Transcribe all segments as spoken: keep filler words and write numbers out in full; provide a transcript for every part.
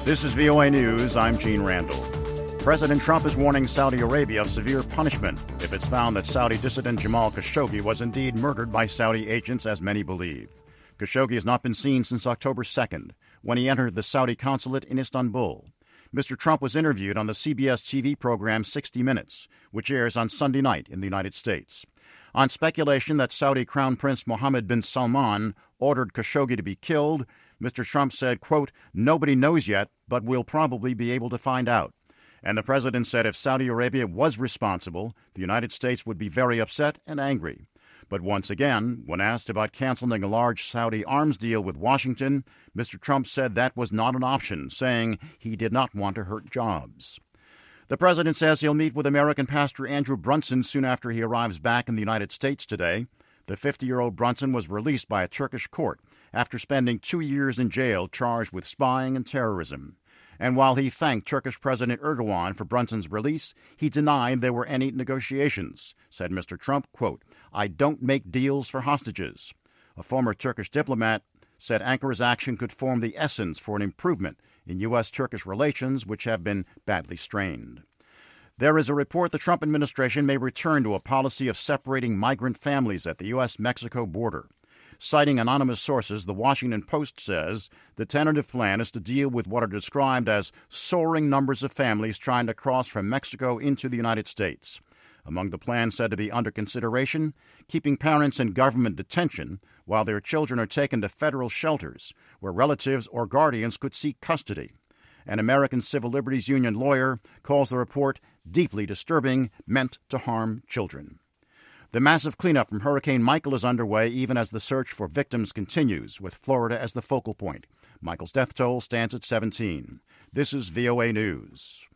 This is V O A News. I'm Gene Randall. President Trump is warning Saudi Arabia of severe punishment if it's found that Saudi dissident Jamal Khashoggi was indeed murdered by Saudi agents, as many believe. Khashoggi has not been seen since October second, when he entered the Saudi consulate in Istanbul. Mister Trump was interviewed on the C B S T V program sixty minutes, which airs on Sunday night in the United States. On speculation that Saudi Crown Prince Mohammed bin Salman ordered Khashoggi to be killed, Mister Trump said, quote, "Nobody knows yet, but we'll probably be able to find out." And the president said if Saudi Arabia was responsible, the United States would be very upset and angry. But once again, when asked about canceling a large Saudi arms deal with Washington, Mister Trump said that was not an option, saying he did not want to hurt jobs. The president says he'll meet with American pastor Andrew Brunson soon after he arrives back in the United States today. The fifty-year-old Brunson was released by a Turkish court after spending two years in jail charged with spying and terrorism. And while he thanked Turkish President Erdogan for Brunson's release, he denied there were any negotiations. Said Mister Trump, quote, "I don't make deals for hostages." A former Turkish diplomat said Ankara's action could form the essence for an improvement in U S Turkish relations, which have been badly strained. There is a report the Trump administration may return to a policy of separating migrant families at the U S Mexico border. Citing anonymous sources, the Washington Post says the tentative plan is to deal with what are described as soaring numbers of families trying to cross from Mexico into the United States. Among the plans said to be under consideration, keeping parents in government detention while their children are taken to federal shelters where relatives or guardians could seek custody. An American Civil Liberties Union lawyer calls the report deeply disturbing, meant to harm children. The massive cleanup from Hurricane Michael is underway even as the search for victims continues, with Florida as the focal point. Michael's death toll stands at seventeen. This is V O A News.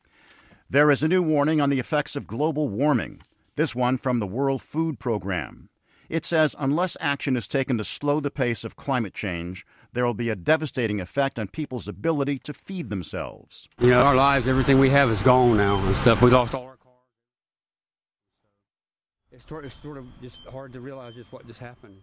There is a new warning on the effects of global warming, this one from the World Food Program. It says unless action is taken to slow the pace of climate change, there will be a devastating effect on people's ability to feed themselves. You know, our lives, everything we have is gone now and stuff. We lost all our cars. It's sort, it's sort of just hard to realize just what just happened.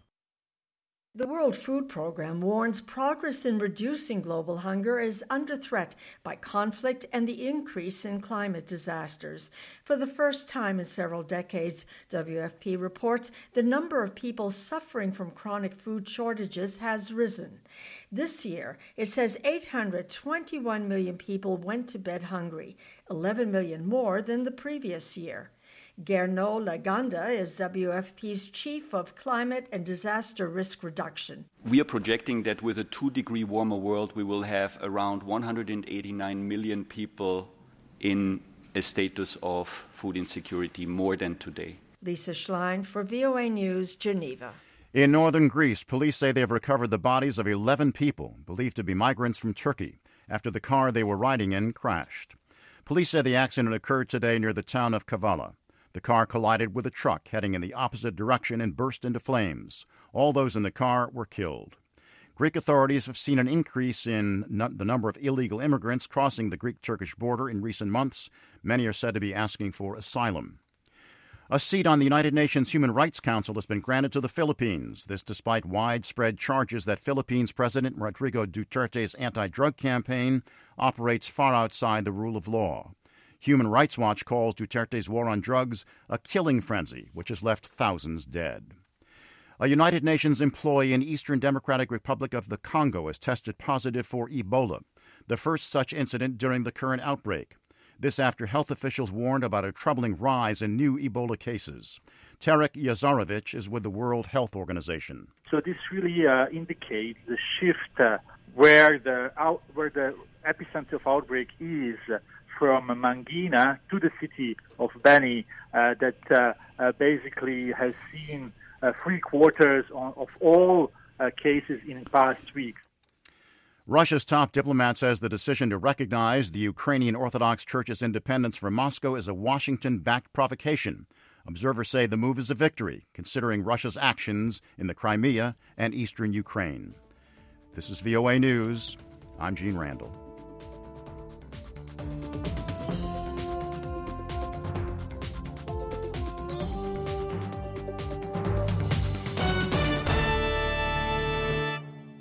The World Food Program warns progress in reducing global hunger is under threat by conflict and the increase in climate disasters. For the first time in several decades, W F P reports the number of people suffering from chronic food shortages has risen. This year, it says eight hundred twenty-one million people went to bed hungry, eleven million more than the previous year. Gernot Laganda is W F P's Chief of Climate and Disaster Risk Reduction. We are projecting that with a two-degree warmer world, we will have around one hundred eighty-nine million people in a status of food insecurity, more than today. Lisa Schlein for V O A News, Geneva. In northern Greece, police say they have recovered the bodies of eleven people believed to be migrants from Turkey after the car they were riding in crashed. Police say the accident occurred today near the town of Kavala. The car collided with a truck heading in the opposite direction and burst into flames. All those in the car were killed. Greek authorities have seen an increase in the number of illegal immigrants crossing the Greek-Turkish border in recent months. Many are said to be asking for asylum. A seat on the United Nations Human Rights Council has been granted to the Philippines, this despite widespread charges that Philippines President Rodrigo Duterte's anti-drug campaign operates far outside the rule of law. Human Rights Watch calls Duterte's war on drugs a killing frenzy, which has left thousands dead. A United Nations employee in Eastern Democratic Republic of the Congo has tested positive for Ebola, the first such incident during the current outbreak. This after health officials warned about a troubling rise in new Ebola cases. Tarek Yazarovich is with the World Health Organization. So this really uh, indicates the shift uh, where the out, where the epicenter of outbreak is uh, from Mangina to the city of Beni, uh, that uh, uh, basically has seen uh, three quarters on, of all uh, cases in past weeks. Russia's top diplomat says the decision to recognize the Ukrainian Orthodox Church's independence from Moscow is a Washington-backed provocation. Observers say the move is a victory, considering Russia's actions in the Crimea and eastern Ukraine. This is V O A News. I'm Gene Randall.